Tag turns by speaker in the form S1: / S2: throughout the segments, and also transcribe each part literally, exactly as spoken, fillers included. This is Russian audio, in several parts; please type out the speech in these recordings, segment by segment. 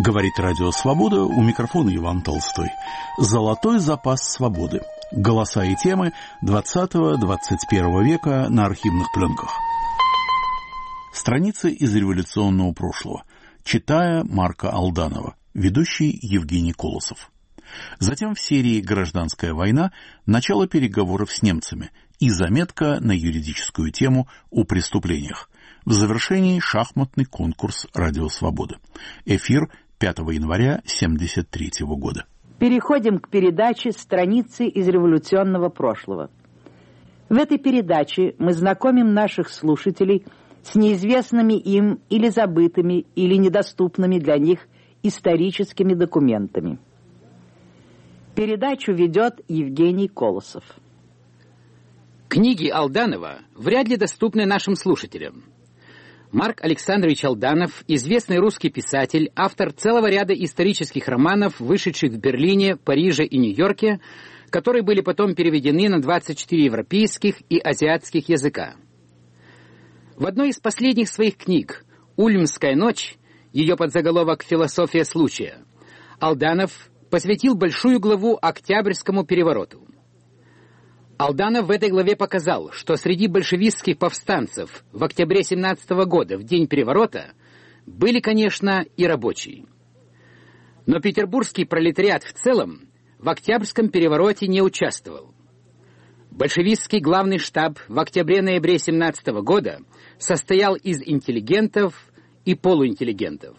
S1: Говорит Радио Свобода, у микрофона Иван Толстой. Золотой запас свободы. Голоса и темы двадцатого-двадцать первого века на архивных пленках. Страницы из революционного прошлого. Читая Марка Алданова. Ведущий Евгений Колосов. Затем в серии «Гражданская война» начало переговоров с немцами и заметка на юридическую тему о преступлениях. В завершении шахматный конкурс «Радио Свобода». Эфир пятого января семьдесят третьего года.
S2: Переходим к передаче «Страницы из революционного прошлого». В этой передаче мы знакомим наших слушателей с неизвестными им или забытыми, или недоступными для них историческими документами. Передачу ведет Евгений Колосов.
S3: Книги Алданова вряд ли доступны нашим слушателям. Марк Александрович Алданов – известный русский писатель, автор целого ряда исторических романов, вышедших в Берлине, Париже и Нью-Йорке, которые были потом переведены на двадцать четыре европейских и азиатских языка. В одной из последних своих книг «Ульмская ночь», ее подзаголовок «Философия случая», Алданов посвятил большую главу Октябрьскому перевороту. Алданов в этой главе показал, что среди большевистских повстанцев в октябре семнадцатого года, в день переворота, были, конечно, и рабочие. Но петербургский пролетариат в целом в Октябрьском перевороте не участвовал. Большевистский главный штаб в октябре-ноябре семнадцатого года состоял из интеллигентов и полуинтеллигентов.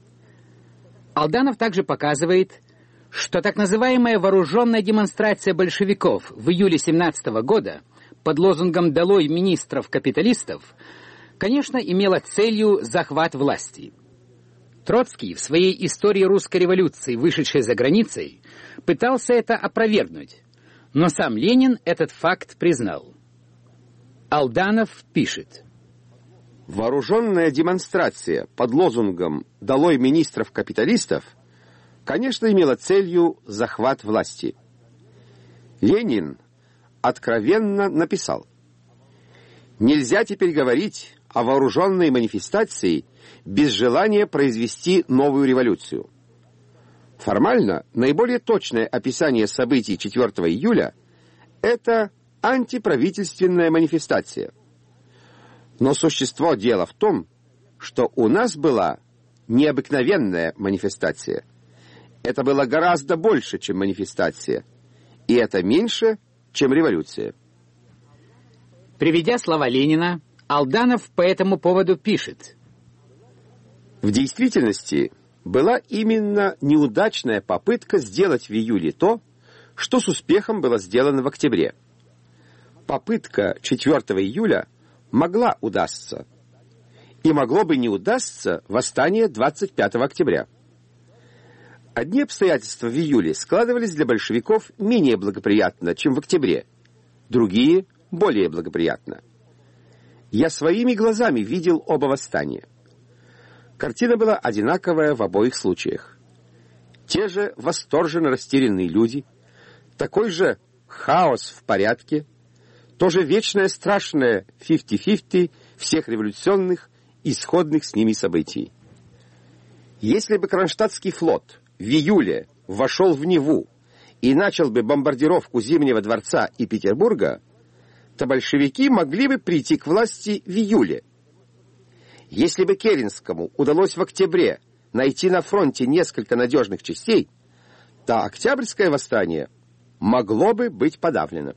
S3: Алданов также показывает, что так называемая вооруженная демонстрация большевиков в июле семнадцатого года под лозунгом «Долой министров-капиталистов», конечно, имела целью захват власти. Троцкий в своей истории русской революции, вышедшей за границей, пытался это опровергнуть, но сам Ленин этот факт признал. Алданов пишет:
S4: «Вооруженная демонстрация под лозунгом «Долой министров-капиталистов» конечно, имела целью захват власти. Ленин откровенно написал: «Нельзя теперь говорить о вооруженной манифестации без желания произвести новую революцию». Формально, наиболее точное описание событий четвёртого июля – это антиправительственная манифестация. Но существо дела в том, что у нас была необыкновенная манифестация. Это было гораздо больше, чем манифестация, и это меньше, чем революция.
S3: Приведя слова Ленина, Алданов по этому поводу пишет:
S4: В действительности была именно неудачная попытка сделать в июле то, что с успехом было сделано в октябре. Попытка четвёртого июля могла удастся, и могло бы не удастся восстание двадцать пятого октября. Одни обстоятельства в июле складывались для большевиков менее благоприятно, чем в октябре, другие – более благоприятно. Я своими глазами видел оба восстания. Картина была одинаковая в обоих случаях. Те же восторженно растерянные люди, такой же хаос в порядке, то же вечное страшное фифти-фифти всех революционных и сходных с ними событий. Если бы Кронштадтский флот в июле вошел в Неву и начал бы бомбардировку Зимнего дворца и Петербурга, то большевики могли бы прийти к власти в июле. Если бы Керенскому удалось в октябре найти на фронте несколько надежных частей, то Октябрьское восстание могло бы быть подавлено.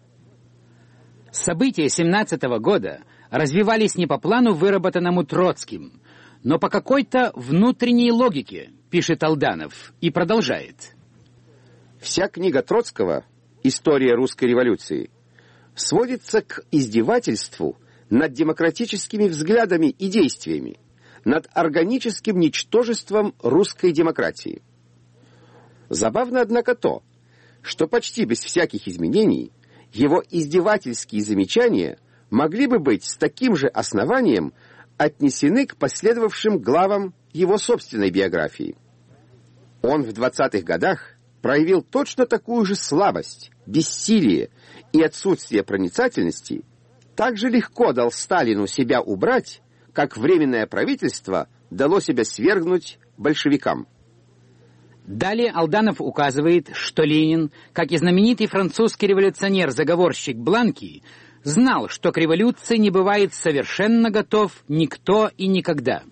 S3: События семнадцатого года развивались не по плану, выработанному Троцким, но по какой-то внутренней логике, пишет Алданов, и продолжает.
S4: Вся книга Троцкого «История русской революции» сводится к издевательству над демократическими взглядами и действиями, над органическим ничтожеством русской демократии. Забавно, однако, то, что почти без всяких изменений его издевательские замечания могли бы быть с таким же основанием отнесены к последовавшим главам его собственной биографии. Он в двадцатых годах проявил точно такую же слабость, бессилие и отсутствие проницательности, так же легко дал Сталину себя убрать, как Временное правительство дало себя свергнуть большевикам.
S3: Далее Алданов указывает, что Ленин, как и знаменитый французский революционер-заговорщик Бланки, знал, что к революции не бывает совершенно готов никто и никогда.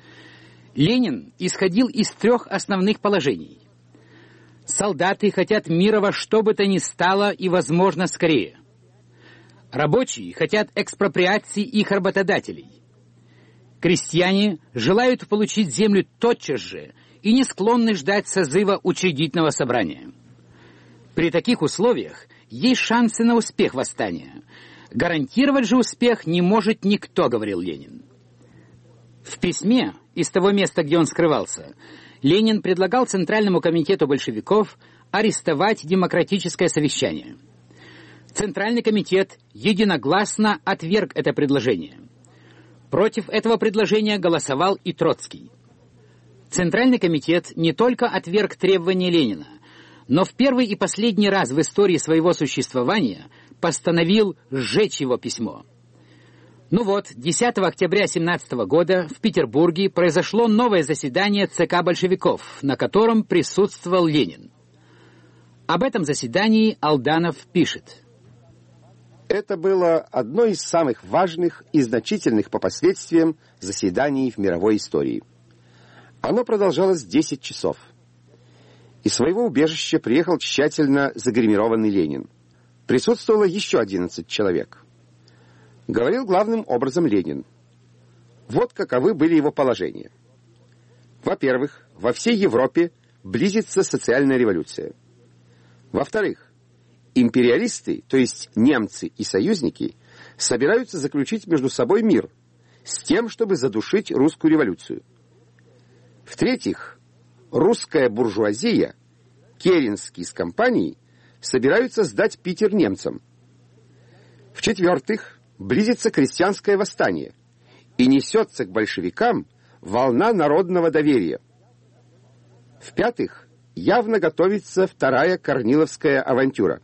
S3: Ленин исходил из трех основных положений. Солдаты хотят мира во что бы то ни стало и, возможно, скорее. Рабочие хотят экспроприации их работодателей. Крестьяне желают получить землю тотчас же и не склонны ждать созыва учредительного собрания. При таких условиях есть шансы на успех восстания. Гарантировать же успех не может никто, говорил Ленин. В письме из того места, где он скрывался, Ленин предлагал Центральному комитету большевиков арестовать демократическое совещание. Центральный комитет единогласно отверг это предложение. Против этого предложения голосовал и Троцкий. Центральный комитет не только отверг требования Ленина, но в первый и последний раз в истории своего существования постановил сжечь его письмо. Ну вот, десятого октября семнадцатого года в Петербурге произошло новое заседание ЦК большевиков, на котором присутствовал Ленин. Об этом заседании Алданов пишет.
S4: Это было одно из самых важных и значительных по последствиям заседаний в мировой истории. Оно продолжалось десять часов. Из своего убежища приехал тщательно загримированный Ленин. Присутствовало еще одиннадцать человек. Говорил главным образом Ленин. Вот каковы были его положения. Во-первых, во всей Европе близится социальная революция. Во-вторых, империалисты, то есть немцы и союзники, собираются заключить между собой мир с тем, чтобы задушить русскую революцию. В-третьих, русская буржуазия, Керенский с компанией, собираются сдать Питер немцам. В-четвертых, близится крестьянское восстание, и несется к большевикам волна народного доверия. В-пятых, явно готовится вторая корниловская авантюра.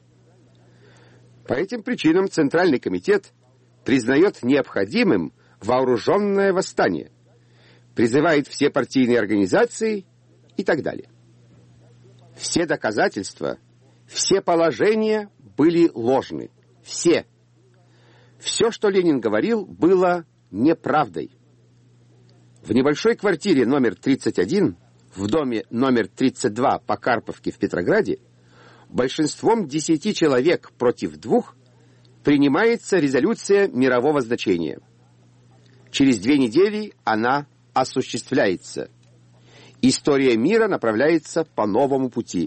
S4: По этим причинам Центральный комитет признает необходимым вооруженное восстание, призывает все партийные организации и так далее. Все доказательства, все положения были ложны. Все. Все, что Ленин говорил, было неправдой. В небольшой квартире номер тридцать один, в доме номер тридцать два по Карповке в Петрограде, большинством десяти человек против двух принимается резолюция мирового значения. Через две недели она осуществляется. История мира направляется по новому пути.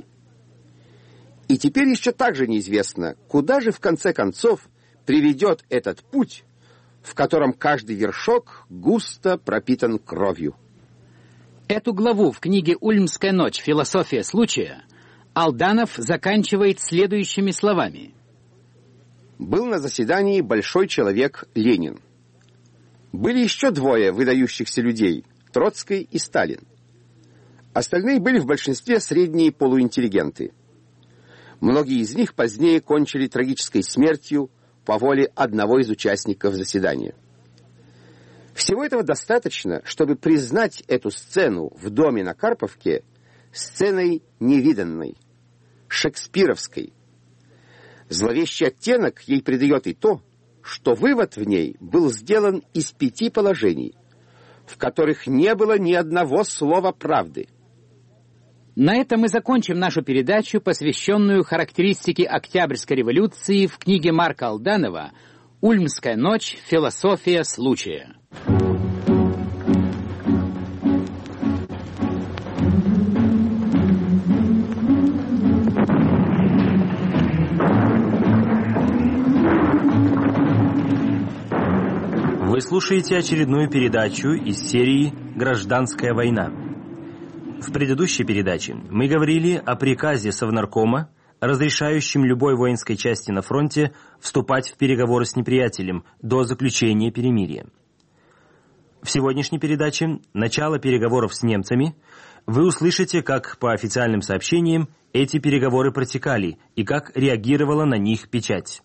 S4: И теперь еще также неизвестно, куда же в конце концов приведет этот путь, в котором каждый вершок густо пропитан кровью.
S3: Эту главу в книге «Ульмская ночь. Философия случая» Алданов заканчивает следующими словами.
S4: Был на заседании большой человек Ленин. Были еще двое выдающихся людей – Троцкий и Сталин. Остальные были в большинстве средние полуинтеллигенты. Многие из них позднее кончили трагической смертью по воле одного из участников заседания. Всего этого достаточно, чтобы признать эту сцену в доме на Карповке сценой невиданной, шекспировской. Зловещий оттенок ей придает и то, что вывод в ней был сделан из пяти положений, в которых не было ни одного слова правды.
S3: На этом мы закончим нашу передачу, посвященную характеристике Октябрьской революции в книге Марка Алданова «Ульмская ночь. Философия случая».
S5: Вы слушаете очередную передачу из серии «Гражданская война». В предыдущей передаче мы говорили о приказе Совнаркома, разрешающем любой воинской части на фронте вступать в переговоры с неприятелем до заключения перемирия. В сегодняшней передаче «Начало переговоров с немцами» вы услышите, как по официальным сообщениям эти переговоры протекали и как реагировала на них печать.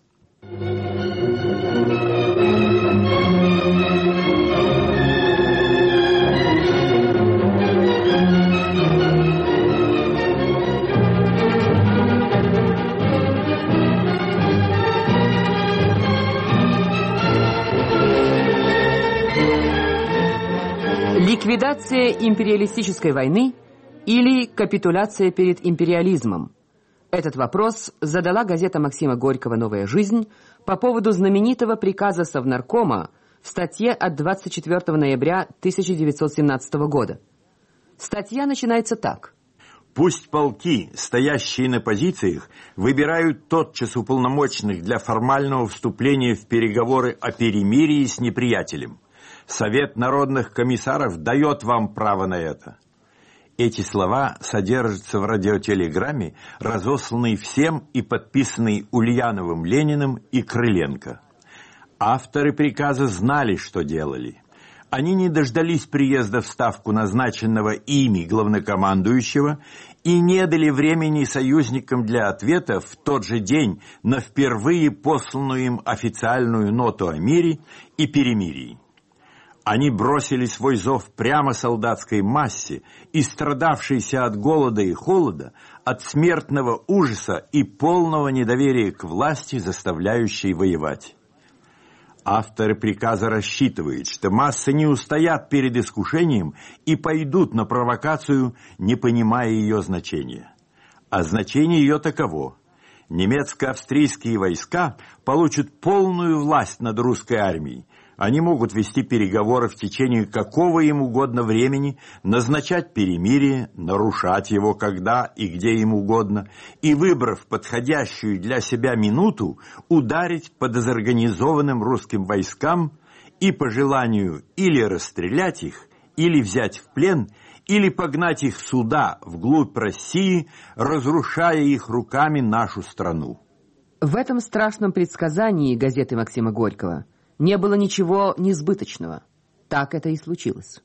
S6: Ликвидация империалистической войны или капитуляция перед империализмом? Этот вопрос задала газета Максима Горького «Новая жизнь» по поводу знаменитого приказа Совнаркома в статье от двадцать четвёртого ноября тысяча девятьсот семнадцатого года. Статья начинается так.
S7: Пусть полки, стоящие на позициях, выбирают тотчас уполномоченных для формального вступления в переговоры о перемирии с неприятелем. Совет народных комиссаров дает вам право на это. Эти слова содержатся в радиотелеграмме, разосланной всем и подписанной Ульяновым, Лениным и Крыленко. Авторы приказа знали, что делали. Они не дождались приезда в Ставку назначенного ими главнокомандующего и не дали времени союзникам для ответа в тот же день на впервые посланную им официальную ноту о мире и перемирии. Они бросили свой зов прямо солдатской массе, истрадавшейся от голода и холода, от смертного ужаса и полного недоверия к власти, заставляющей воевать. Авторы приказа рассчитывают, что массы не устоят перед искушением и пойдут на провокацию, не понимая ее значения. А значение ее таково. Немецко-австрийские войска получат полную власть над русской армией. Они могут вести переговоры в течение какого им угодно времени, назначать перемирие, нарушать его когда и где им угодно, и, выбрав подходящую для себя минуту, ударить по дезорганизованным русским войскам и по желанию или расстрелять их, или взять в плен, или погнать их сюда, вглубь России, разрушая их руками нашу страну.
S6: В этом страшном предсказании газеты Максима Горького не было ничего несбыточного. Так это и случилось.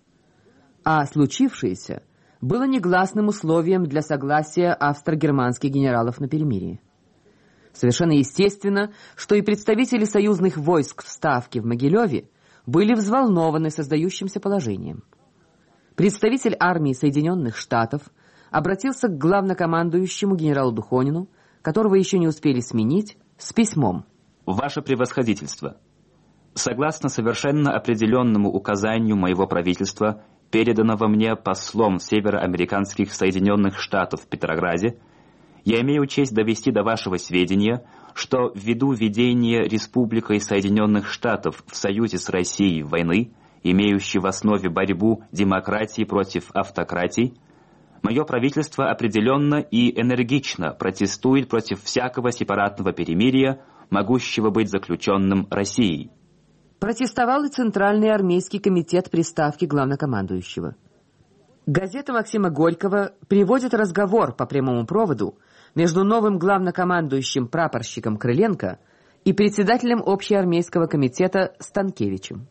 S6: А случившееся было негласным условием для согласия австро-германских генералов на перемирие. Совершенно естественно, что и представители союзных войск в Ставке в Могилеве были взволнованы создающимся положением. Представитель армии Соединенных Штатов обратился к главнокомандующему генералу Духонину, которого еще не успели сменить, с письмом.
S8: «Ваше превосходительство, согласно совершенно определенному указанию моего правительства, переданного мне послом североамериканских Соединенных Штатов в Петрограде, я имею честь довести до вашего сведения, что ввиду ведения Республикой Соединенных Штатов в союзе с Россией войны, имеющей в основе борьбу демократии против автократий, мое правительство определенно и энергично протестует против всякого сепаратного перемирия, могущего быть заключенным Россией».
S6: Протестовал и Центральный армейский комитет при Ставке главнокомандующего. Газета Максима Горького приводит разговор по прямому проводу между новым главнокомандующим прапорщиком Крыленко и председателем общеармейского комитета Станкевичем.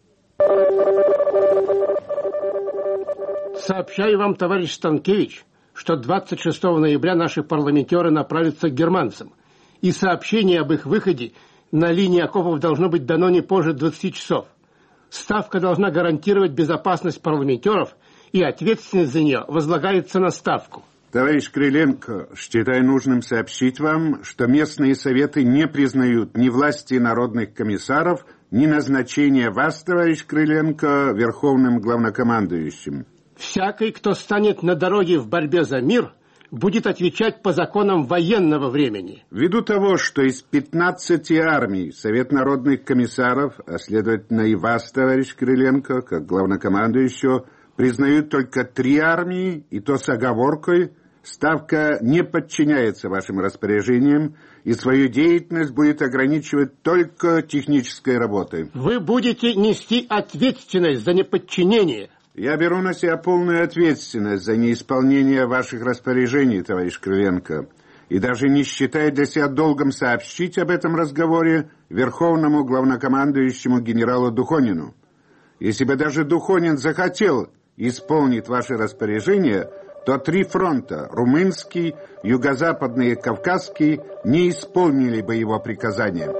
S9: Сообщаю вам, товарищ Станкевич, что двадцать шестого ноября наши парламентеры направятся к германцам, и сообщение об их выходе на линии окопов должно быть дано не позже двадцати часов. Ставка должна гарантировать безопасность парламентеров, и ответственность за нее возлагается на Ставку.
S10: Товарищ Крыленко, считаю нужным сообщить вам, что местные советы не признают ни власти народных комиссаров, ни назначения вас, товарищ Крыленко, верховным главнокомандующим.
S9: Всякий, кто станет на дороге в борьбе за мир, будет отвечать по законам военного времени.
S10: Ввиду того, что из пятнадцати армий Совет народных комиссаров, а следовательно и вас, товарищ Крыленко, как главнокомандующего, признают только три армии, и то с оговоркой, Ставка не подчиняется вашим распоряжениям и свою деятельность будет ограничивать только технической работой.
S9: Вы будете нести ответственность за неподчинение.
S10: Я беру на себя полную ответственность за неисполнение ваших распоряжений, товарищ Крыленко, и даже не считаю для себя долгом сообщить об этом разговоре верховному главнокомандующему генералу Духонину. Если бы даже Духонин захотел исполнить ваши распоряжения, то три фронта, румынский, юго-западный и кавказский, не исполнили бы его приказания.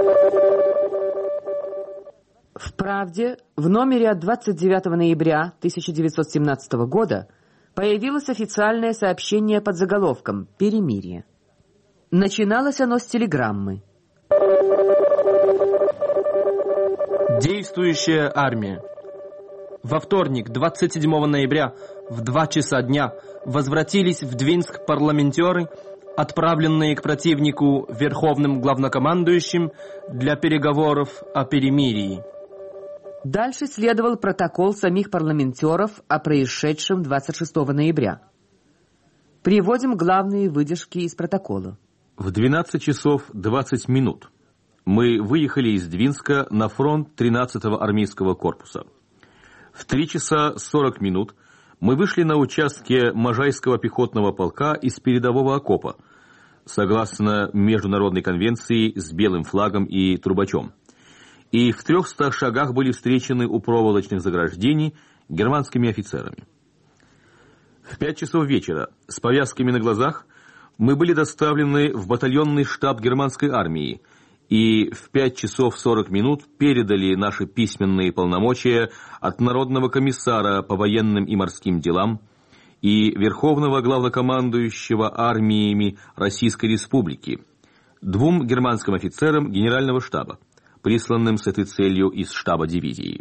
S6: В «Правде» в номере от двадцать девятого ноября тысяча девятьсот семнадцатого года появилось официальное сообщение под заголовком «Перемирие». Начиналось оно с телеграммы.
S5: Действующая армия.
S11: во вторник, двадцать седьмого ноября, в два часа дня, возвратились в Двинск парламентеры, отправленные к противнику верховным главнокомандующим для переговоров о перемирии.
S6: Дальше следовал протокол самих парламентеров о происшедшем двадцать шестого ноября. Приводим главные выдержки из протокола.
S12: В двенадцать часов двадцать минут мы выехали из Двинска на фронт тринадцатого армейского корпуса. В три часа сорок минут мы вышли на участке Можайского пехотного полка из передового окопа, согласно Международной конвенции с белым флагом и трубачом. И в трехстах шагах были встречены у проволочных заграждений германскими офицерами. В пять часов вечера с повязками на глазах мы были доставлены в батальонный штаб германской армии и в пять часов сорок минут передали наши письменные полномочия от Народного комиссара по военным и морским делам и Верховного главнокомандующего армиями Российской Республики двум германским офицерам генерального штаба, присланным с этой целью из штаба дивизии.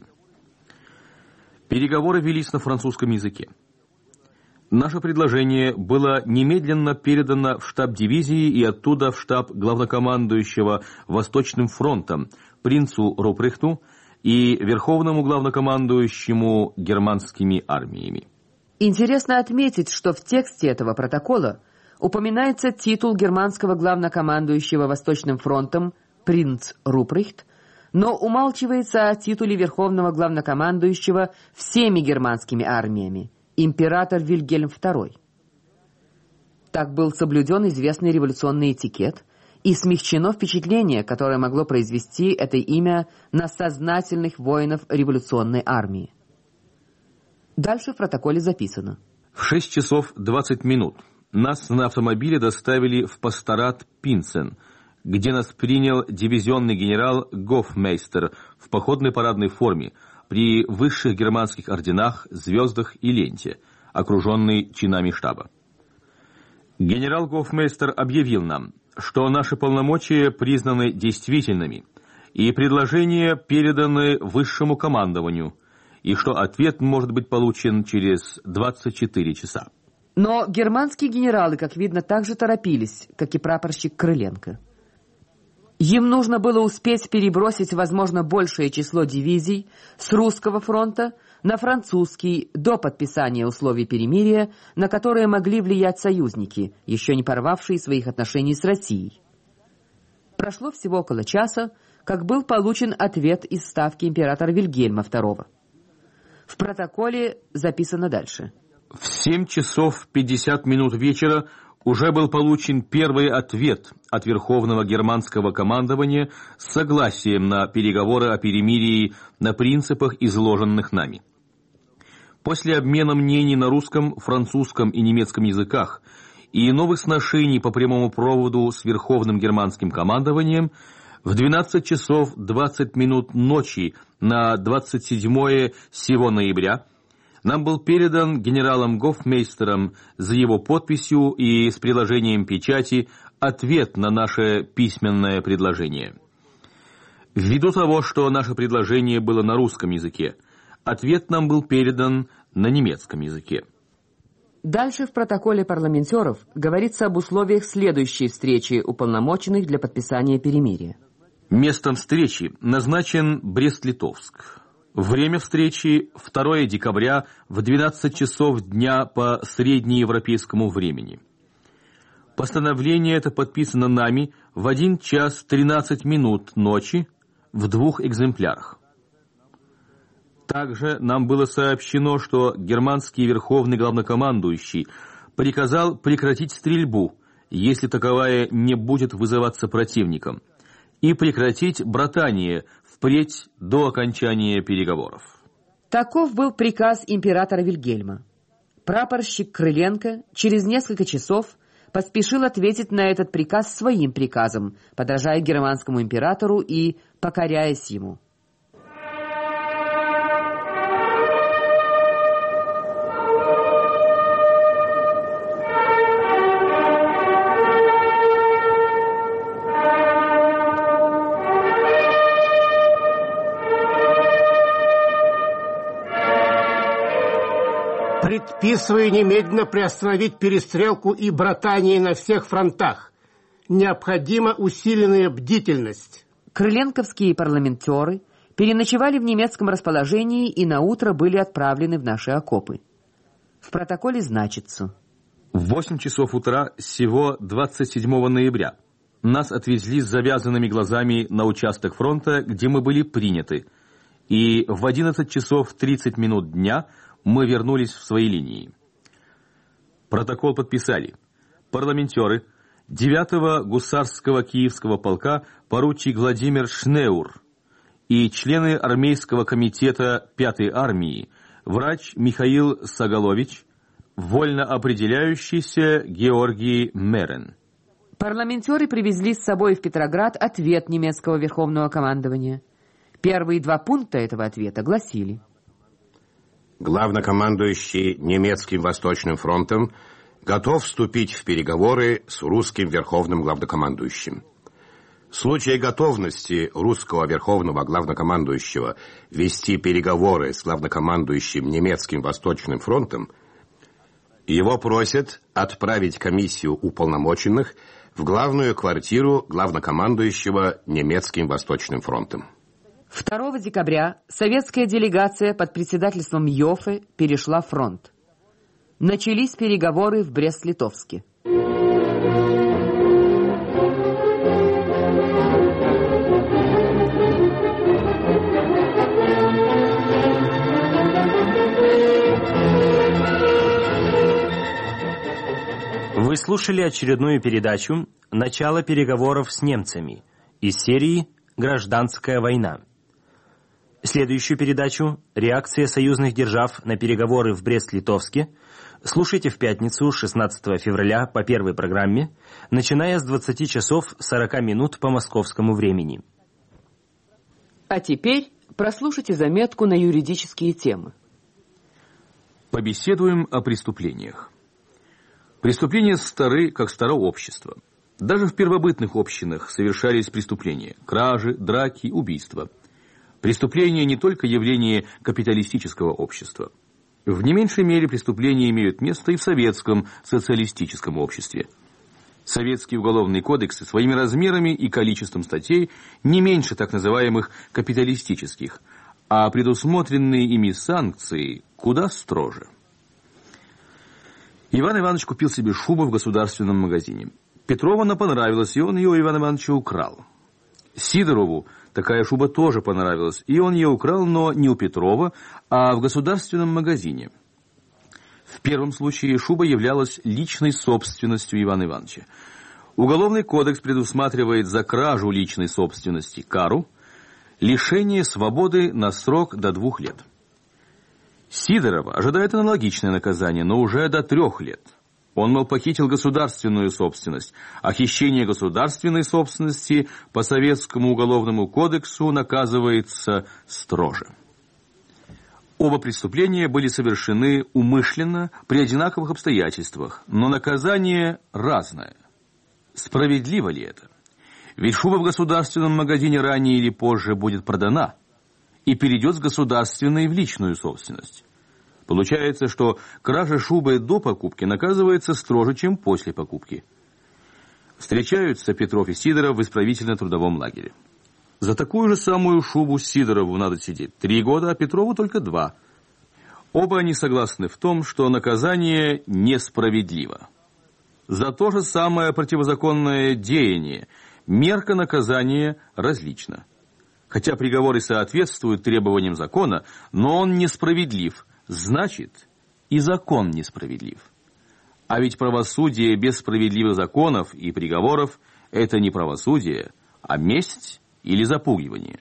S12: Переговоры велись на французском языке. Наше предложение было немедленно передано в штаб дивизии и оттуда в штаб главнокомандующего Восточным фронтом принцу Рупрехту и верховному главнокомандующему германскими армиями.
S6: Интересно отметить, что в тексте этого протокола упоминается титул германского главнокомандующего Восточным фронтом принц Рупрехт, но умалчивается о титуле верховного главнокомандующего всеми германскими армиями император Вильгельм второй. Так был соблюден известный революционный этикет и смягчено впечатление, которое могло произвести это имя на сознательных воинов революционной армии. Дальше в протоколе записано.
S12: В шесть часов двадцать минут нас на автомобиле доставили в пасторат Пинцен, где нас принял дивизионный генерал Гофмейстер в походной парадной форме, при высших германских орденах, звездах и ленте, окруженный чинами штаба. Генерал Гофмейстер объявил нам, что наши полномочия признаны действительными и предложения переданы высшему командованию, и что ответ может быть получен через двадцать четыре часа.
S6: Но германские генералы, как видно, так же торопились, как и прапорщик Крыленко. Им нужно было успеть перебросить, возможно, большее число дивизий с русского фронта на французский до подписания условий перемирия, на которые могли влиять союзники, еще не порвавшие своих отношений с Россией. Прошло всего около часа, как был получен ответ из ставки императора Вильгельма второго. В протоколе записано дальше.
S12: В семь часов пятьдесят минут вечера уже был получен первый ответ от Верховного германского командования с согласием на переговоры о перемирии на принципах, изложенных нами. После обмена мнений на русском, французском и немецком языках и новых сношений по прямому проводу с Верховным германским командованием в двенадцать часов двадцать минут ночи на двадцать седьмое сего ноября нам был передан генералом Гофмейстером за его подписью и с приложением печати ответ на наше письменное предложение. Ввиду того, что наше предложение было на русском языке, ответ нам был передан на немецком языке.
S6: Дальше в протоколе парламентеров говорится об условиях следующей встречи уполномоченных для подписания перемирия.
S12: Местом встречи назначен Брест-Литовск. Время встречи второе декабря в двенадцать часов дня по среднеевропейскому времени. Постановление это подписано нами в один час тринадцать минут ночи в двух экземплярах. Также нам было сообщено, что германский верховный главнокомандующий приказал прекратить стрельбу, если таковая не будет вызываться противником, и прекратить братание впредь до окончания переговоров.
S6: Таков был приказ императора Вильгельма. Прапорщик Крыленко через несколько часов поспешил ответить на этот приказ своим приказом, подражая германскому императору и покоряясь ему.
S9: Предписываю немедленно приостановить перестрелку и братание на всех фронтах. Необходима усиленная бдительность.
S6: Крыленковские парламентеры переночевали в немецком расположении и наутро были отправлены в наши окопы. В протоколе значится:
S12: в восемь часов утра сего двадцать седьмого ноября нас отвезли с завязанными глазами на участок фронта, где мы были приняты, и в одиннадцать часов тридцать минут дня мы вернулись в свои линии. Протокол подписали парламентеры девятого гусарского киевского полка поручик Владимир Шнеур и члены армейского комитета пятой армии врач Михаил Сагалович, вольно определяющийся Георгий Мерен.
S6: Парламентеры привезли с собой в Петроград ответ немецкого верховного командования. Первые два пункта этого ответа гласили:
S13: главнокомандующий немецким Восточным фронтом готов вступить в переговоры с русским верховным главнокомандующим. В случае готовности русского верховного главнокомандующего вести переговоры с главнокомандующим немецким Восточным фронтом, его просят отправить комиссию уполномоченных в главную квартиру главнокомандующего немецким Восточным фронтом.
S6: второго декабря советская делегация под председательством Йоффе перешла фронт. Начались переговоры в Брест-Литовске.
S5: Вы слушали очередную передачу «Начало переговоров с немцами» из серии «Гражданская война». Следующую передачу «Реакция союзных держав на переговоры в Брест-Литовске» слушайте в пятницу шестнадцатого февраля по первой программе, начиная с двадцати часов сорока минут по московскому времени.
S6: А теперь прослушайте заметку на юридические темы.
S12: Побеседуем о преступлениях. Преступления стары, как старо общество. Даже в первобытных общинах совершались преступления: кражи, драки, убийства. Преступления не только явление капиталистического общества. В не меньшей мере преступления имеют место и в советском социалистическом обществе. Советские уголовные кодексы своими размерами и количеством статей не меньше так называемых капиталистических, а предусмотренные ими санкции куда строже. Иван Иванович купил себе шубу в государственном магазине. Петрову она понравилась, и он ее у Ивана Ивановича украл. Сидорову такая шуба тоже понравилась, и он ее украл, но не у Петрова, а в государственном магазине. В первом случае шуба являлась личной собственностью Ивана Ивановича. Уголовный кодекс предусматривает за кражу личной собственности кару – лишение свободы на срок до двух лет. Сидорова ожидает аналогичное наказание, но уже до трех лет. Он, мол, похитил государственную собственность, а хищение государственной собственности по Советскому уголовному кодексу наказывается строже. Оба преступления были совершены умышленно при одинаковых обстоятельствах, но наказание разное. Справедливо ли это? Ведь шуба в государственном магазине ранее или позже будет продана и перейдет с государственной в личную собственность. Получается, что кража шубы до покупки наказывается строже, чем после покупки. Встречаются Петров и Сидоров в исправительно-трудовом лагере. За такую же самую шубу Сидорову надо сидеть три года, а Петрову только два. Оба они согласны в том, что наказание несправедливо. За то же самое противозаконное деяние мерка наказания различна. Хотя приговор и соответствует требованиям закона, но он несправедлив, значит, и закон несправедлив. А ведь правосудие без справедливых законов и приговоров – это не правосудие, а месть или запугивание.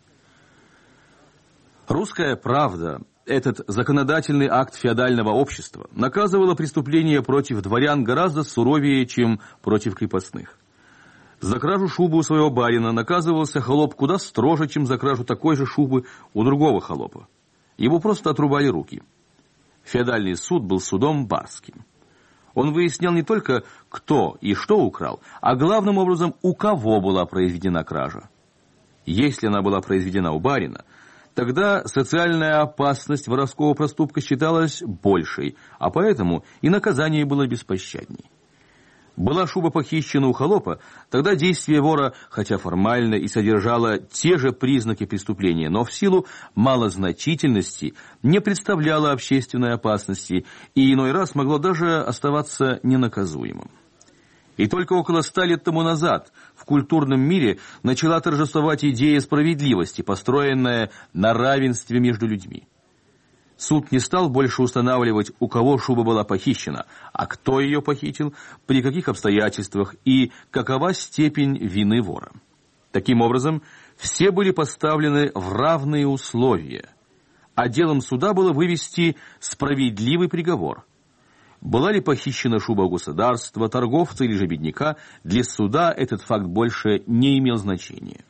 S12: Русская правда, этот законодательный акт феодального общества, наказывала преступления против дворян гораздо суровее, чем против крепостных. За кражу шубы у своего барина наказывался холоп куда строже, чем за кражу такой же шубы у другого холопа. Его просто отрубали руки. Феодальный суд был судом барским. Он выяснял не только, кто и что украл, а главным образом, у кого была произведена кража. Если она была произведена у барина, Тогда социальная опасность воровского проступка считалась большей, а поэтому и наказание было беспощадней. Была шуба похищена у холопа, тогда действие вора, хотя формально и содержало те же признаки преступления, но в силу малозначительности не представляло общественной опасности и иной раз могло даже оставаться ненаказуемым. И только около ста лет тому назад в культурном мире начала торжествовать идея справедливости, построенная на равенстве между людьми. Суд не стал больше устанавливать, у кого шуба была похищена, а кто ее похитил, при каких обстоятельствах и какова степень вины вора. Таким образом, все были поставлены в равные условия, а делом суда было вывести справедливый приговор. Была ли похищена шуба у государства, торговца или же бедняка, для суда этот факт больше не имел значения.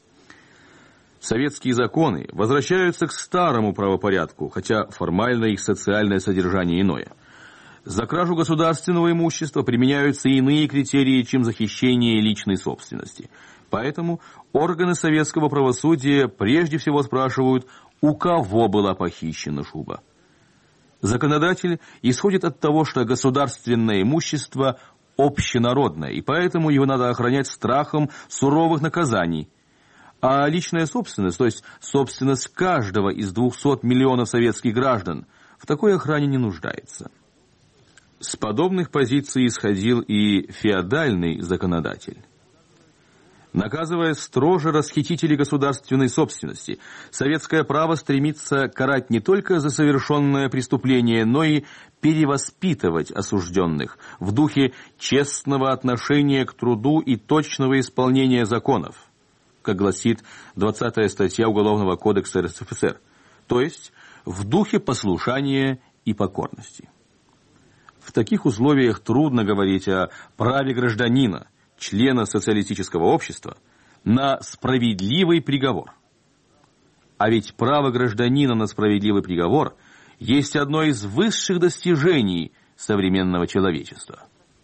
S12: Советские законы возвращаются к старому правопорядку, хотя формально их социальное содержание иное. За кражу государственного имущества применяются иные критерии, чем за хищение личной собственности. Поэтому органы советского правосудия прежде всего спрашивают, у кого была похищена шуба. Законодатель исходит от того, что государственное имущество общенародное, и поэтому его надо охранять страхом суровых наказаний. А личная собственность, то есть собственность каждого из двухсот миллионов советских граждан, в такой охране не нуждается. С подобных позиций исходил и феодальный законодатель. Наказывая строже расхитителей государственной собственности, советское право стремится карать не только за совершенное преступление, но и перевоспитывать осужденных в духе честного отношения к труду и точного исполнения законов, как гласит двадцатая статья Уголовного кодекса РСФСР, то есть в духе послушания и покорности. В таких условиях трудно говорить о праве гражданина, члена социалистического общества, на справедливый приговор. А ведь право гражданина на справедливый приговор есть одно из высших достижений современного человечества.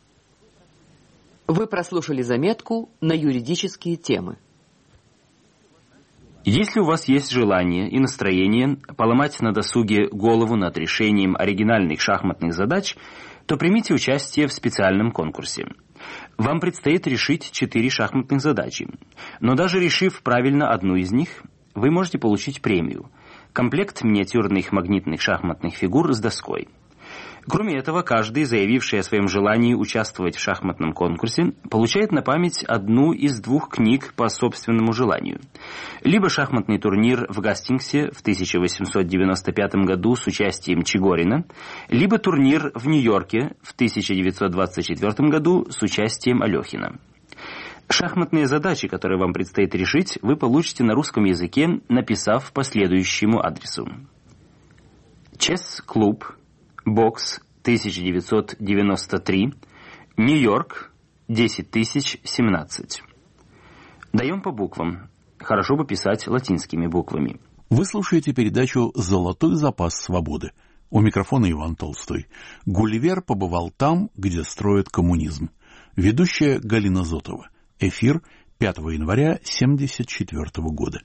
S6: Вы прослушали заметку на юридические темы.
S8: Если у вас есть желание и настроение поломать на досуге голову над решением оригинальных шахматных задач, то примите участие в специальном конкурсе. Вам предстоит решить четыре шахматных задачи, но даже решив правильно одну из них, вы можете получить премию – комплект миниатюрных магнитных шахматных фигур с доской. Кроме этого, каждый, заявивший о своем желании участвовать в шахматном конкурсе, получает на память одну из двух книг по собственному желанию. Либо шахматный турнир в Гастингсе в тысяча восемьсот девяносто пятом году с участием Чигорина, либо турнир в Нью-Йорке в тысяча девятьсот двадцать четвёртом году с участием Алехина. Шахматные задачи, которые вам предстоит решить, вы получите на русском языке, написав по следующему адресу. Чесс-клуб, бокс, тысяча девятьсот девяносто три, Нью-Йорк, десять тысяч семнадцать. Даем по буквам. Хорошо бы писать латинскими буквами.
S1: Вы слушаете передачу «Золотой запас свободы». У микрофона Иван Толстой. Гулливер побывал там, где строят коммунизм. Ведущая Галина Зотова. Эфир пятого января семьдесят четвёртого года.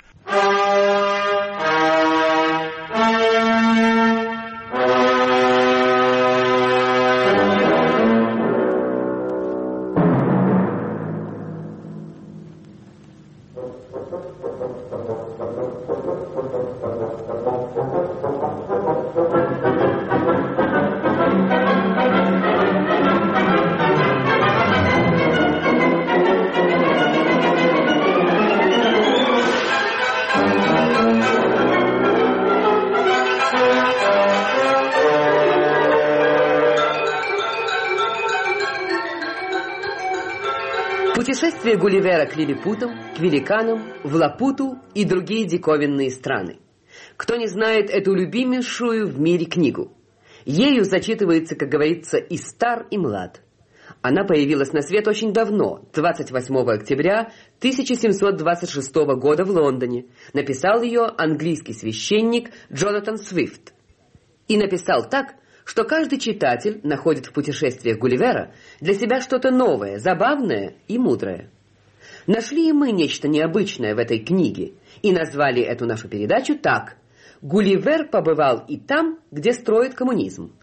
S6: Путешествие Гулливера к лилипутам, к великанам, в Лапуту и другие диковинные страны. Кто не знает эту любимейшую в мире книгу? Ею зачитывается, как говорится, и стар, и млад. Она появилась на свет очень давно, двадцать восьмого октября тысяча семьсот двадцать шестого года в Лондоне. Написал ее английский священник Джонатан Свифт. И написал так, что каждый читатель находит в путешествиях Гулливера для себя что-то новое, забавное и мудрое. Нашли и мы нечто необычное в этой книге и назвали эту нашу передачу так: «Гулливер побывал и там, где строят коммунизм».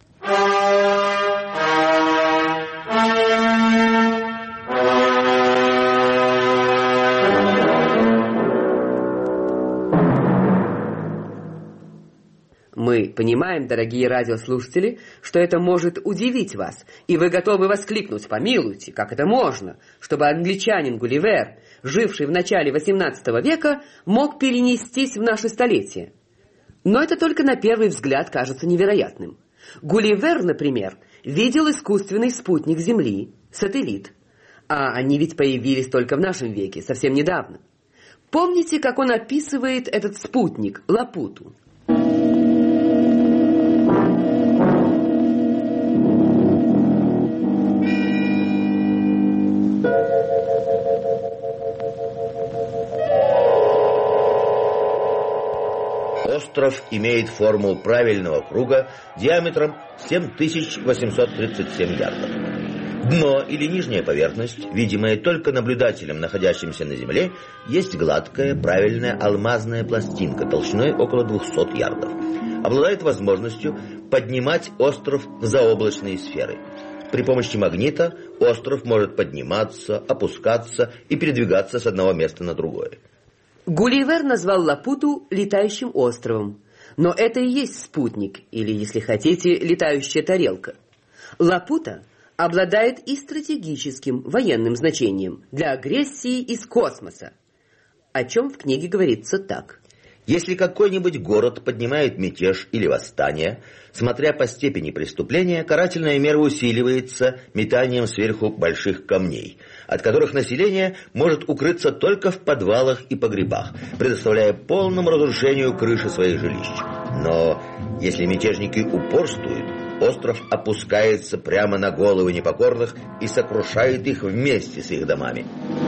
S6: Мы понимаем, дорогие радиослушатели, что это может удивить вас, и вы готовы воскликнуть: «Помилуйте, как это можно, чтобы англичанин Гулливер, живший в начале восемнадцатого века, мог перенестись в наше столетие?» Но это только на первый взгляд кажется невероятным. Гулливер, например, видел искусственный спутник Земли, сателлит. А они ведь появились только в нашем веке, совсем недавно. Помните, как он описывает этот спутник, Лапуту?
S14: Остров имеет форму правильного круга диаметром семь тысяч восемьсот тридцать семь ярдов. Дно или нижняя поверхность, видимая только наблюдателем, находящимся на Земле, есть гладкая, правильная алмазная пластинка толщиной около двухсот ярдов. Обладает возможностью поднимать остров в заоблачные сферы. При помощи магнита остров может подниматься, опускаться и передвигаться с одного места на другое.
S6: Гулливер назвал Лапуту летающим островом, но это и есть спутник, или, если хотите, летающая тарелка. Лапута обладает и стратегическим военным значением для агрессии из космоса, о чем в книге говорится так.
S14: Если какой-нибудь город поднимает мятеж или восстание, смотря по степени преступления, карательная мера усиливается метанием сверху больших камней, от которых население может укрыться только в подвалах и погребах, предоставляя полному разрушению крыши своих жилищ. Но если мятежники упорствуют, остров опускается прямо на головы непокорных и сокрушает их вместе с их домами.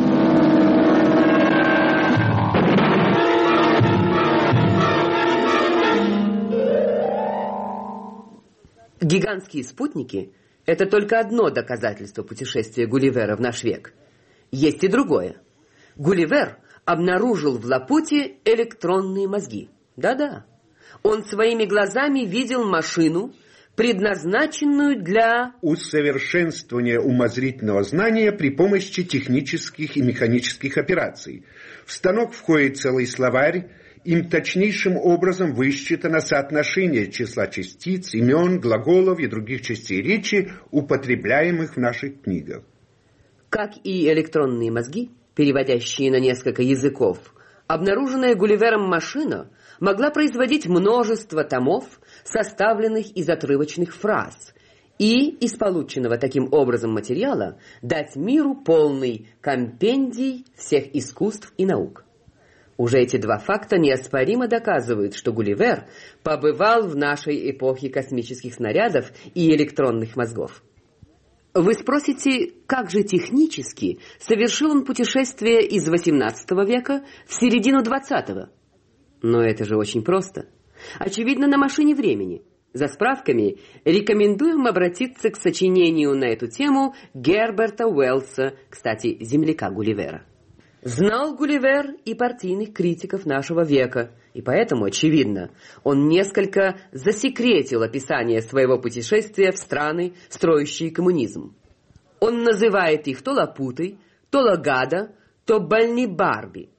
S6: Гигантские спутники – это только одно доказательство путешествия Гулливера в наш век. Есть и другое. Гулливер обнаружил в Лапуте электронные мозги. Да-да. Он своими глазами видел машину, предназначенную для
S10: усовершенствования умозрительного знания при помощи технических и механических операций. В станок входит целый словарь. Им точнейшим образом высчитано соотношение числа частиц, имен, глаголов и других частей речи, употребляемых в наших книгах.
S6: Как и электронные мозги, переводящие на несколько языков, обнаруженная Гулливером машина могла производить множество томов, составленных из отрывочных фраз, и из полученного таким образом материала дать миру полный компендий всех искусств и наук. Уже эти два факта неоспоримо доказывают, что Гулливер побывал в нашей эпохе космических снарядов и электронных мозгов. Вы спросите, как же технически совершил он путешествие из восемнадцатого века в середину двадцатого? Но это же очень просто. Очевидно, на машине времени. За справками рекомендуем обратиться к сочинению на эту тему Герберта Уэллса, кстати, земляка Гулливера. Знал Гулливер и партийных критиков нашего века, и поэтому, очевидно, он несколько засекретил описание своего путешествия в страны, строящие коммунизм. Он называет их то Лапутой, то Лагада, то Бальни-Барби.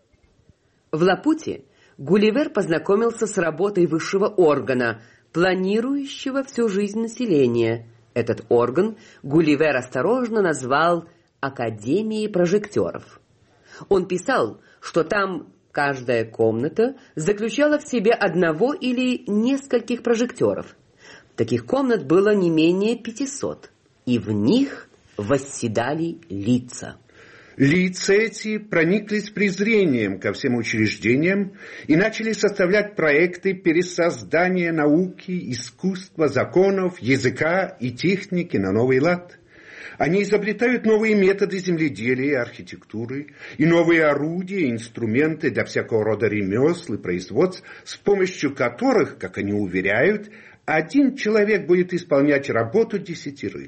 S6: В Лапуте Гулливер познакомился с работой высшего органа, планирующего всю жизнь населения. Этот орган Гулливер осторожно назвал «Академией прожекторов». Он писал, что там каждая комната заключала в себе одного или нескольких прожекторов. Таких комнат было не менее пятисот, и в них восседали лица.
S10: Лица эти прониклись презрением ко всем учреждениям и начали составлять проекты пересоздания науки, искусства, законов, языка и техники на новый лад. Они изобретают новые методы земледелия и архитектуры, и новые орудия и инструменты для всякого рода ремесл и производств, с помощью которых, как они уверяют, один человек будет исполнять работу десятерых.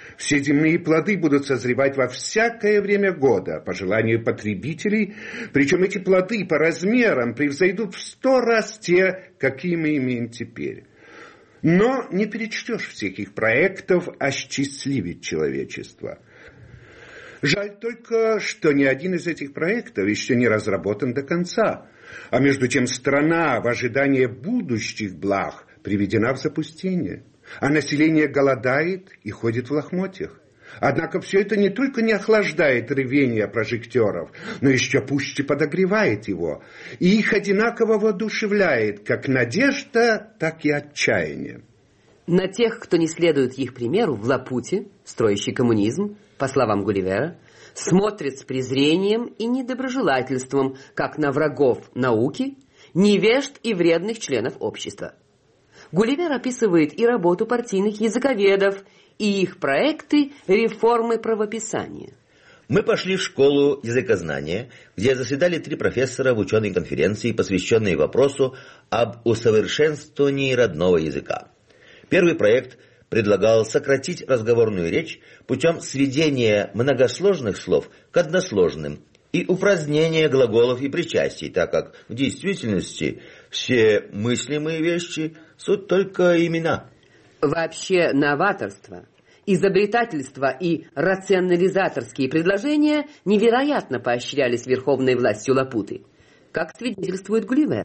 S10: Все земные плоды будут созревать во всякое время года, по желанию потребителей, причем эти плоды по размерам превзойдут в сто раз те, какие мы имеем теперь. Но не перечтешь всех их проектов осчастливить человечество. Жаль только, что ни один из этих проектов еще не разработан до конца, а между тем страна в ожидании будущих благ приведена в запустение, а население голодает и ходит в лохмотьях. Однако все это не только не охлаждает рвение прожекторов, но еще пуще подогревает его, и их одинаково воодушевляет как надежда, так и отчаяние.
S6: На тех, кто не следует их примеру, в Лапуте, строящий коммунизм, по словам Гулливера, смотрит с презрением и недоброжелательством, как на врагов науки, невежд и вредных членов общества. Гулливер описывает и работу партийных языковедов, и их проекты реформы правописания.
S14: Мы пошли в школу языкознания, где заседали три профессора в ученой конференции, посвященной вопросу об усовершенствовании родного языка. Первый проект предлагал сократить разговорную речь путем сведения многосложных слов к односложным и упразднения глаголов и причастий, так как в действительности все мыслимые вещи суть только имена.
S6: Вообще новаторство, изобретательство и рационализаторские предложения невероятно поощрялись верховной властью Лапуты, как свидетельствует Гулливер.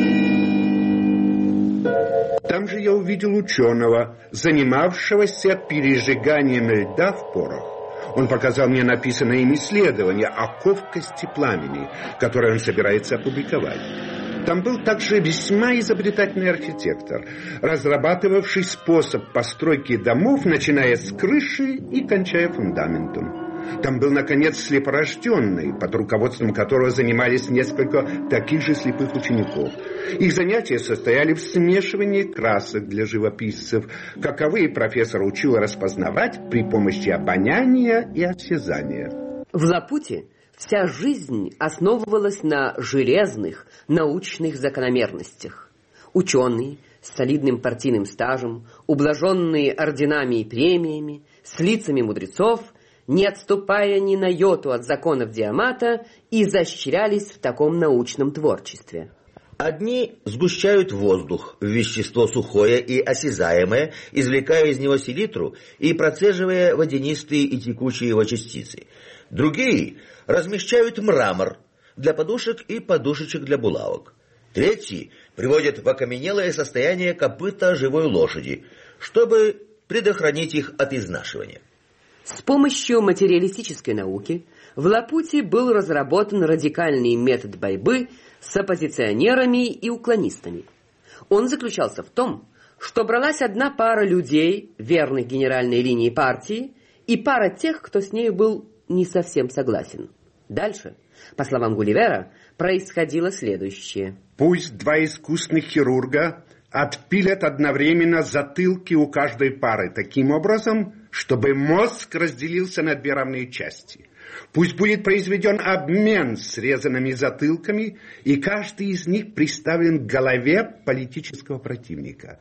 S10: Там же я увидел ученого, занимавшегося пережиганием льда в порох. Он показал мне написанное им исследование о ковкости пламени, которое он собирается опубликовать. Там был также весьма изобретательный архитектор, разрабатывавший способ постройки домов, начиная с крыши и кончая фундаментом. Там был, наконец, слепорожденный, под руководством которого занимались несколько таких же слепых учеников. Их занятия состояли в смешивании красок для живописцев, каковые профессор учил распознавать при помощи обоняния и осязания.
S6: В Лапуте вся жизнь основывалась на железных научных закономерностях. Ученые с солидным партийным стажем, ублаженные орденами и премиями, с лицами мудрецов, не отступая ни на йоту от законов Диамата, изощрялись в таком научном творчестве.
S14: Одни сгущают воздух в вещество сухое и осязаемое, извлекая из него селитру и процеживая водянистые и текучие его частицы. Другие размещают мрамор для подушек и подушечек для булавок. Третьи приводят в окаменелое состояние копыта живой лошади, чтобы предохранить их от изнашивания.
S6: С помощью материалистической науки в Лапуте был разработан радикальный метод борьбы с оппозиционерами и уклонистами. Он заключался в том, что бралась одна пара людей, верных генеральной линии партии, и пара тех, кто с нею был не совсем согласен. Дальше, по словам Гулливера, происходило следующее.
S10: Пусть два искусных хирурга отпилят одновременно затылки у каждой пары таким образом, чтобы мозг разделился на две равные части. Пусть будет произведен обмен срезанными затылками, и каждый из них приставлен к голове политического противника.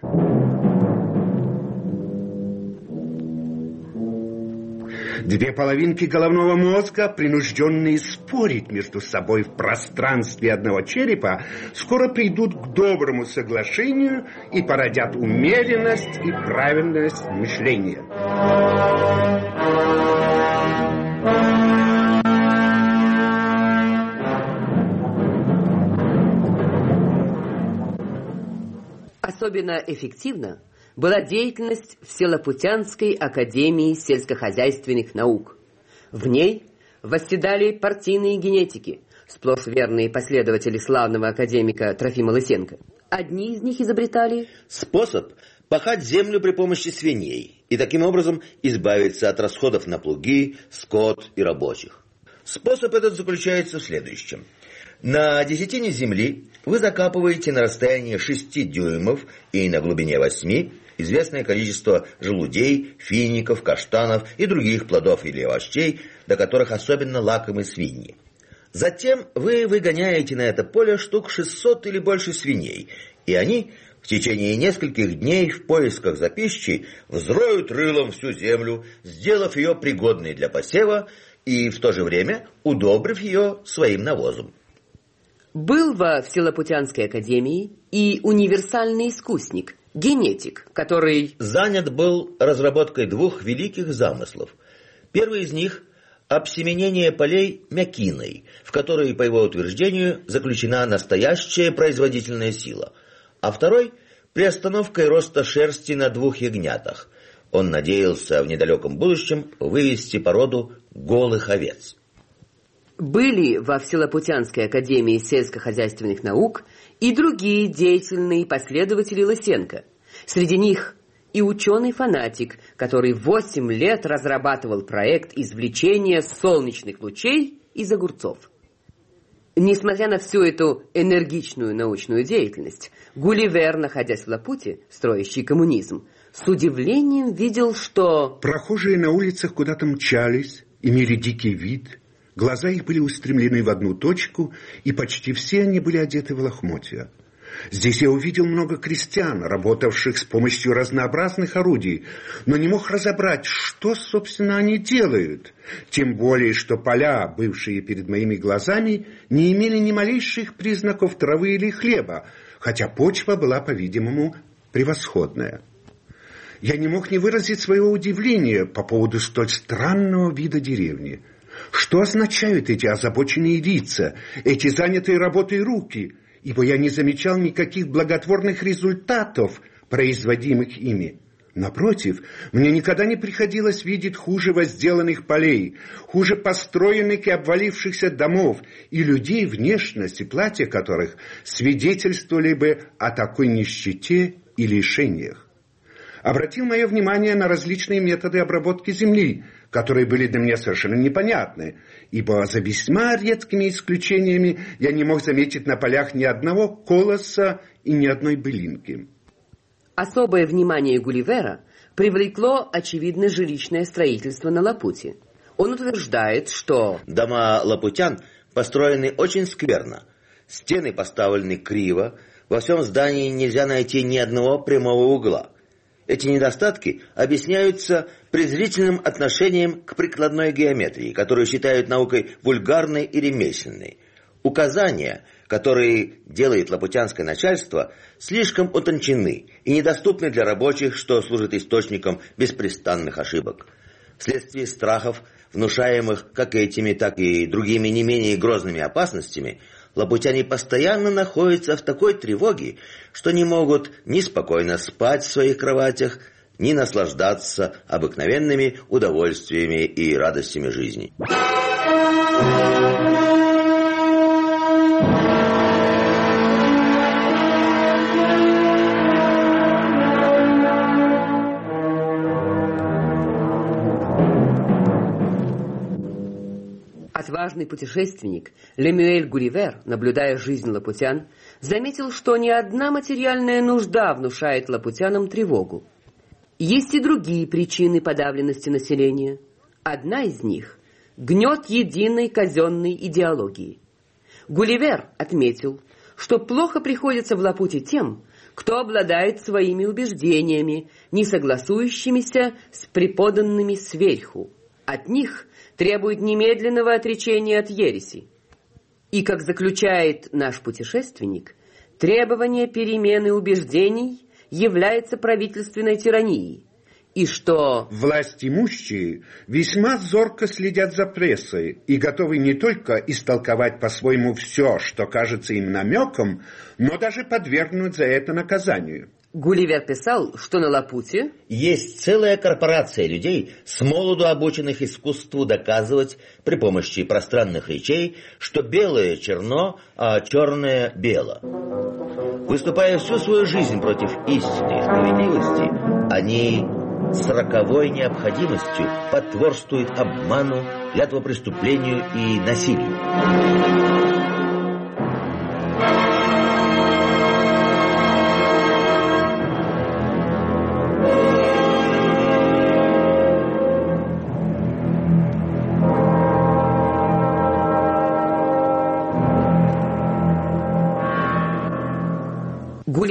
S10: Две половинки головного мозга, принужденные спорить между собой в пространстве одного черепа, скоро придут к доброму соглашению и породят умеренность и правильность мышления.
S6: Особенно эффективно была деятельность Вселопутянской академии сельскохозяйственных наук. В ней восседали партийные генетики, сплошь верные последователи славного академика Трофима Лысенко. Одни из них изобретали
S14: способ пахать землю при помощи свиней и таким образом избавиться от расходов на плуги, скот и рабочих. Способ этот заключается в следующем. На десятине земли вы закапываете на расстоянии шести дюймов и на глубине восьми известное количество желудей, фиников, каштанов и других плодов или овощей, до которых особенно лакомы свиньи. Затем вы выгоняете на это поле штук шестьсот или больше свиней, и они В течение нескольких дней в поисках за пищей взроют рылом всю землю, сделав ее пригодной для посева и в то же время удобрив ее своим навозом.
S6: Был во Вселопутянской академии и универсальный искусник, генетик, который
S14: занят был разработкой двух великих замыслов. Первый из них – обсеменение полей мякиной, в которой, по его утверждению, заключена настоящая производительная сила, а второй – приостановкой роста шерсти на двух ягнятах. Он надеялся в недалеком будущем вывести породу голых овец.
S6: Были во Вселопутянской академии сельскохозяйственных наук и другие деятельные последователи Лысенко. Среди них и ученый-фанатик, который восемь лет разрабатывал проект извлечения солнечных лучей из огурцов. Несмотря на всю эту энергичную научную деятельность, Гулливер, находясь в Лапуте, строящий коммунизм, с удивлением видел, что...
S15: Прохожие на улицах куда-то мчались, имели дикий вид, глаза их были устремлены в одну точку, и почти все они были одеты в лохмотья. Здесь я увидел много крестьян, работавших с помощью разнообразных орудий, но не мог разобрать, что, собственно, они делают. Тем более, что поля, бывшие перед моими глазами, не имели ни малейших признаков травы или хлеба, хотя почва была, по-видимому, превосходная. Я не мог не выразить своего удивления по поводу столь странного вида деревни. Что означают эти озабоченные лица, эти занятые работой руки? Ибо я не замечал никаких благотворных результатов, производимых ими. Напротив, мне никогда не приходилось видеть хуже возделанных полей, хуже построенных и обвалившихся домов, и людей, внешность и платья которых свидетельствовали бы о такой нищете и лишениях. Обратил мое внимание на различные методы обработки земли, которые были для меня совершенно непонятны, ибо за весьма редкими исключениями я не мог заметить на полях ни одного колоса и ни одной былинки.
S6: Особое внимание Гулливера привлекло, очевидно, жилищное строительство на Лапуте. Он утверждает, что...
S14: Дома лапутян построены очень скверно, стены поставлены криво, во всем здании нельзя найти ни одного прямого угла. Эти недостатки объясняются презрительным отношением к прикладной геометрии, которую считают наукой вульгарной и ремесленной. Указания, которые делает лапутянское начальство, слишком утончены и недоступны для рабочих, что служит источником беспрестанных ошибок. Вследствие страхов, внушаемых как этими, так и другими не менее грозными опасностями, лапутяне постоянно находятся в такой тревоге, что не могут ни спокойно спать в своих кроватях, ни наслаждаться обыкновенными удовольствиями и радостями жизни.
S6: Отважный путешественник Лемюэль Гулливер, наблюдая жизнь лапутян, заметил, что ни одна материальная нужда внушает лапутянам тревогу. Есть и другие причины подавленности населения. Одна из них – гнет единой казенной идеологии. Гулливер отметил, что плохо приходится в Лапуте тем, кто обладает своими убеждениями, не согласующимися с преподанными сверху. От них требует немедленного отречения от ереси. И, как заключает наш путешественник, требование перемены убеждений является правительственной тиранией, и что...
S15: Власть имущие весьма зорко следят за прессой и готовы не только истолковать по-своему все, что кажется им намеком, но даже подвергнуть за это наказанию.
S6: Гулливер писал, что на Лапуте
S14: есть целая корпорация людей, смолоду обученных искусству доказывать при помощи пространных речей, что белое черно, а черное бело. Выступая всю свою жизнь против истины и справедливости, они с роковой необходимостью потворствуют обману, клятвопреступлению и насилию.
S6: Гулливер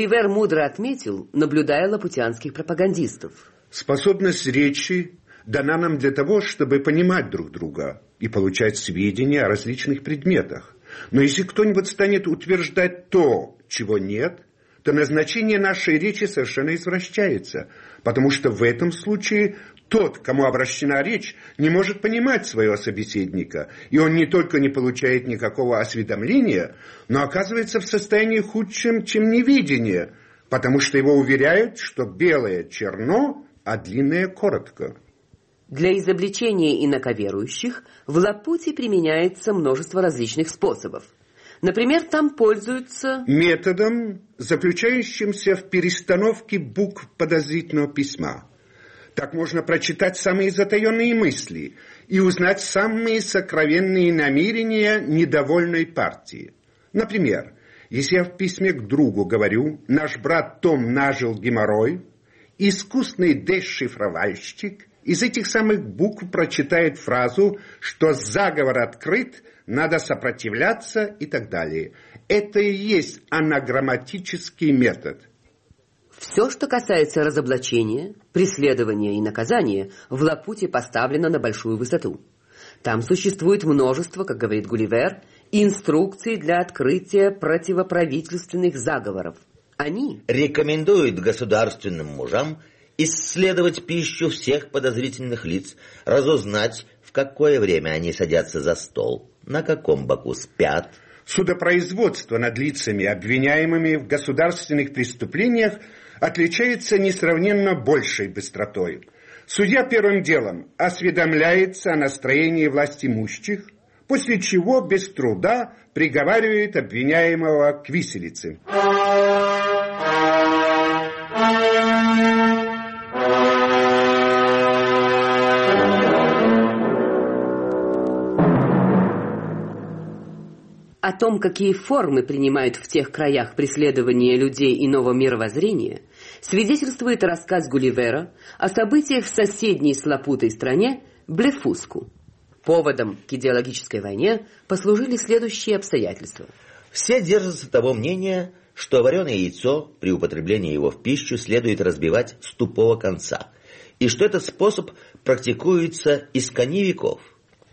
S6: Гулливер мудро отметил, наблюдая лапутианских пропагандистов.
S15: Способность речи дана нам для того, чтобы понимать друг друга и получать сведения о различных предметах. Но если кто-нибудь станет утверждать то, чего нет, то назначение нашей речи совершенно извращается, потому что в этом случае тот, к кому обращена речь, не может понимать своего собеседника, и он не только не получает никакого осведомления, но оказывается в состоянии худшем, чем невидение, потому что его уверяют, что белое черно, а длинное коротко.
S6: Для изобличения инаковерующих в Лапуте применяется множество различных способов. Например, там пользуются...
S15: методом, заключающимся в перестановке букв подозрительного письма. Так можно прочитать самые затаенные мысли и узнать самые сокровенные намерения недовольной партии. Например, если я в письме к другу говорю: «Наш брат Том нажил геморрой», искусный дешифровальщик из этих самых букв прочитает фразу, что заговор открыт, надо сопротивляться и так далее. Это и есть анаграмматический метод.
S6: Все, что касается разоблачения, преследования и наказания, в Лапуте поставлено на большую высоту. Там существует множество, как говорит Гулливер, инструкций для открытия противоправительственных заговоров. Они
S14: рекомендуют государственным мужам исследовать пищу всех подозрительных лиц, разузнать, в какое время они садятся за стол, на каком боку спят.
S15: Судопроизводство над лицами, обвиняемыми в государственных преступлениях, отличается несравненно большей быстротой. Судья первым делом осведомляется о настроении властимущих, после чего без труда приговаривает обвиняемого к виселице.
S6: О том, какие формы принимают в тех краях преследования людей иного мировоззрения, свидетельствует рассказ Гулливера о событиях в соседней с Лапутой стране Блефуску. Поводом к идеологической войне послужили следующие обстоятельства.
S14: Все держатся того мнения, что вареное яйцо при употреблении его в пищу следует разбивать с тупого конца, и что этот способ практикуется искони веков.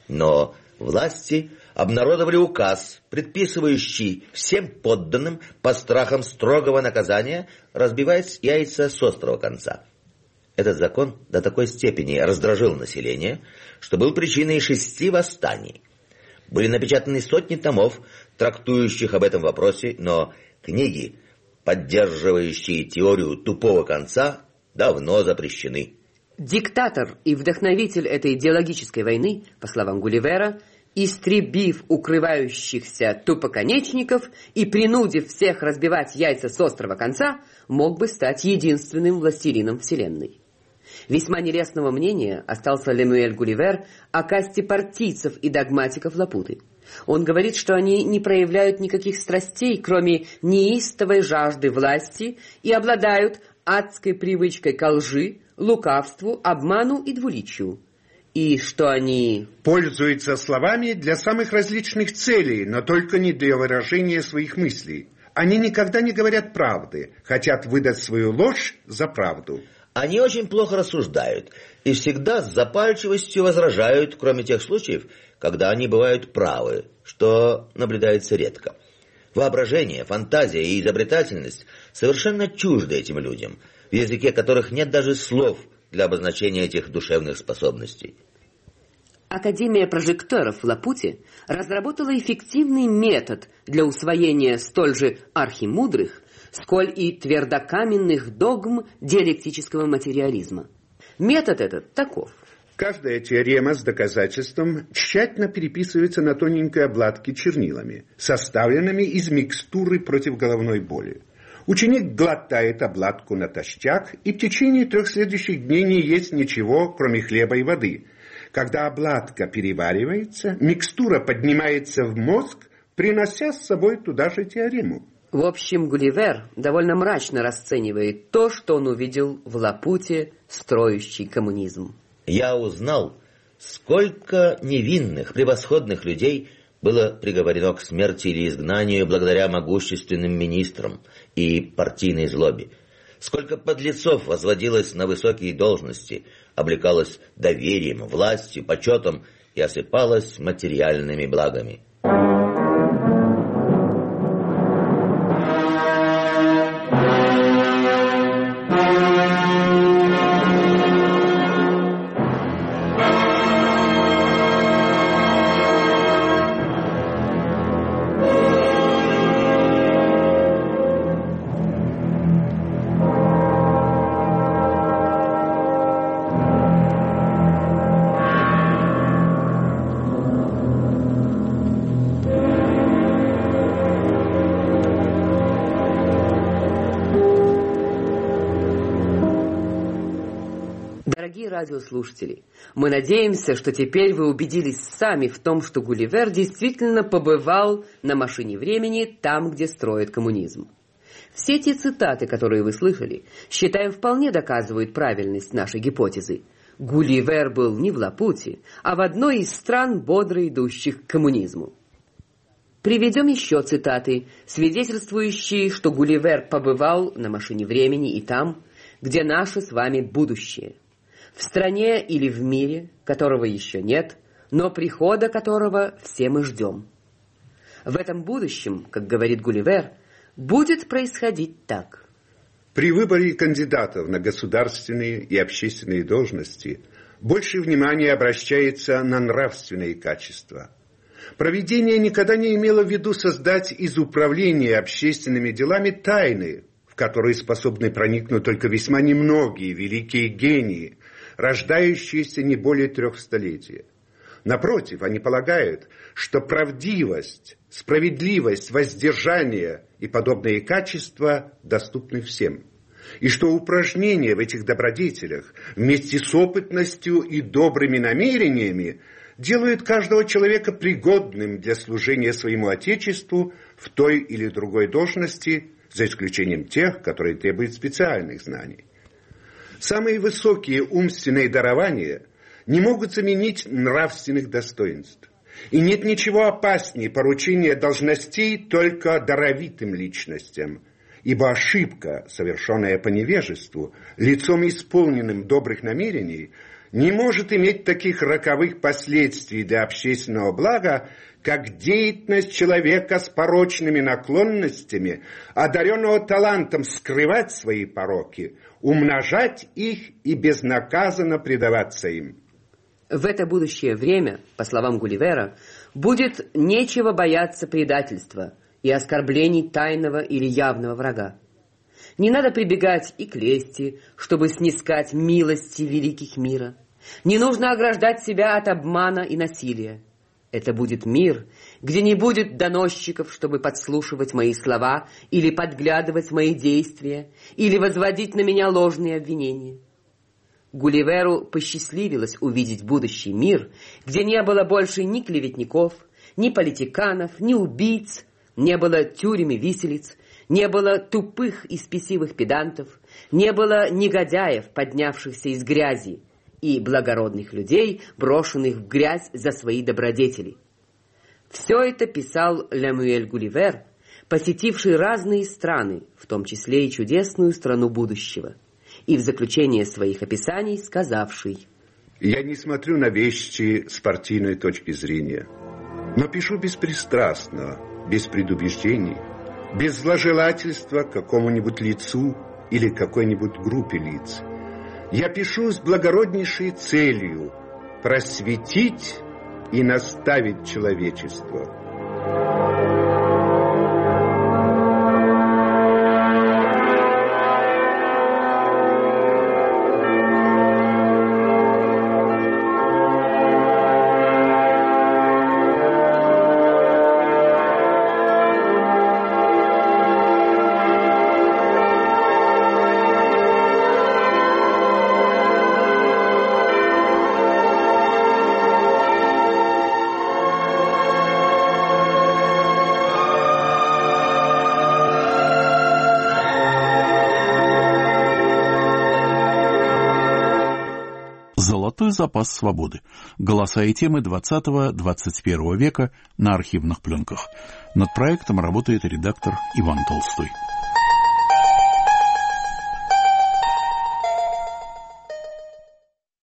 S14: Но власти обнародовали указ, предписывающий всем подданным по страхам строгого наказания разбивать яйца с острого конца. Этот закон до такой степени раздражил население, что был причиной шести восстаний. Были напечатаны сотни томов, трактующих об этом вопросе, но книги, поддерживающие теорию тупого конца, давно запрещены.
S6: Диктатор и вдохновитель этой идеологической войны, по словам Гулливера, истребив укрывающихся тупоконечников и принудив всех разбивать яйца с острого конца, мог бы стать единственным властелином Вселенной. Весьма нелестного мнения остался Лемюэль Гулливер о касте партийцев и догматиков Лапуты. Он говорит, что они не проявляют никаких страстей, кроме неистовой жажды власти, и обладают адской привычкой ко лжи, лукавству, обману и двуличию. И что они
S15: пользуются словами для самых различных целей, но только не для выражения своих мыслей. Они никогда не говорят правды, хотят выдать свою ложь за правду.
S14: Они очень плохо рассуждают и всегда с запальчивостью возражают, кроме тех случаев, когда они бывают правы, что наблюдается редко. Воображение, фантазия и изобретательность совершенно чужды этим людям, в языке которых нет даже слов для обозначения этих душевных способностей.
S6: Академия прожекторов в Лапуте разработала эффективный метод для усвоения столь же архимудрых, сколь и твердокаменных догм диалектического материализма. Метод этот таков.
S15: Каждая теорема с доказательством тщательно переписывается на тоненькой обладке чернилами, составленными из микстуры против головной боли. Ученик глотает обладку натощак и в течение трех следующих дней не ест ничего, кроме хлеба и воды. Когда обладка переваривается, микстура поднимается в мозг, принося с собой туда же теорему.
S6: В общем, Гулливер довольно мрачно расценивает то, что он увидел в Лапуте, строящий коммунизм.
S14: Я узнал, сколько невинных, превосходных людей было приговорено к смерти или изгнанию благодаря могущественным министрам и партийной злобе. Сколько подлецов возводилось на высокие должности, облекалось доверием, властью, почетом и осыпалось материальными благами.
S6: Дорогие радиослушатели, мы надеемся, что теперь вы убедились сами в том, что Гулливер действительно побывал на машине времени там, где строят коммунизм. Все те цитаты, которые вы слышали, считаем, вполне доказывают правильность нашей гипотезы. Гулливер был не в Лапуте, а в одной из стран, бодро идущих к коммунизму. Приведем еще цитаты, свидетельствующие, что Гулливер побывал на машине времени и там, где наше с вами будущее. В стране или в мире, которого еще нет, но прихода которого все мы ждем. В этом будущем, как говорит Гулливер, будет происходить так.
S15: При выборе кандидатов на государственные и общественные должности больше внимания обращается на нравственные качества. Провидение никогда не имело в виду создать из управления общественными делами тайны, в которые способны проникнуть только весьма немногие великие гении, рождающиеся не более трех столетий. Напротив, они полагают, что правдивость, справедливость, воздержание и подобные качества доступны всем, и что упражнения в этих добродетелях вместе с опытностью и добрыми намерениями делают каждого человека пригодным для служения своему Отечеству в той или другой должности, за исключением тех, которые требуют специальных знаний. Самые высокие умственные дарования не могут заменить нравственных достоинств. И нет ничего опаснее поручения должностей только даровитым личностям, ибо ошибка, совершенная по невежеству, лицом исполненным добрых намерений, не может иметь таких роковых последствий для общественного блага, как деятельность человека с порочными наклонностями, одаренного талантом скрывать свои пороки, умножать их и безнаказанно предаваться им.
S6: В это будущее время, по словам Гулливера, будет нечего бояться предательства и оскорблений тайного или явного врага. Не надо прибегать и к лести, чтобы снискать милости великих мира. Не нужно ограждать себя от обмана и насилия. Это будет мир, где не будет доносчиков, чтобы подслушивать мои слова или подглядывать мои действия, или возводить на меня ложные обвинения. Гулливеру посчастливилось увидеть будущий мир, где не было больше ни клеветников, ни политиканов, ни убийц, не было тюрем и виселиц, не было тупых и спесивых педантов, не было негодяев, поднявшихся из грязи, и благородных людей, брошенных в грязь за свои добродетели. Все это писал Лемюэль Гулливер, посетивший разные страны, в том числе и чудесную страну будущего, и в заключение своих описаний сказавший:
S15: «Я не смотрю на вещи с партийной точки зрения, но пишу беспристрастно, без предубеждений, без зложелательства к какому-нибудь лицу или какой-нибудь группе лиц. Я пишу с благороднейшей целью просветить и наставить человечество».
S1: Золотой запас свободы. Голоса и темы двадцатого-двадцать первого века на архивных пленках. Над проектом работает редактор Иван Толстой.